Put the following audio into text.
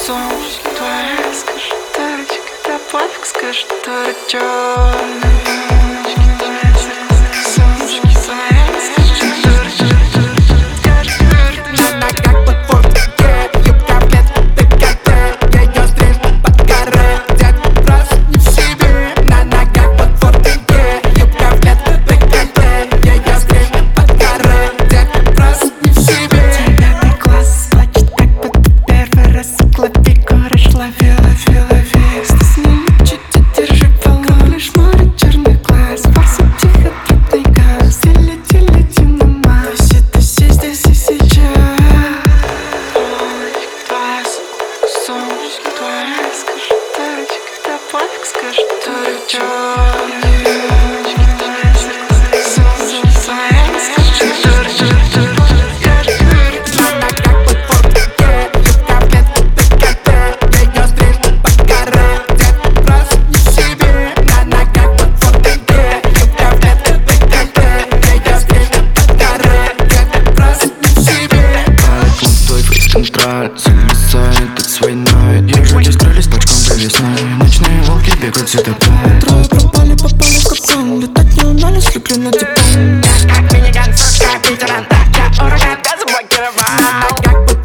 Сумочки твои, скажи, дорочка, да пофиг, скажи, дорочка. Сумочки твои, скажи, дорочка, да пофиг, скажи, дорочка. Зависает от своей нои. Держите скрылись точком до весны. Ночные волки бегают сюда. Трое пропали, попали в капкан. Летать не умели, слегли на диплом. Как миниган, сука, ветеран. Я ураган, газом блокировал.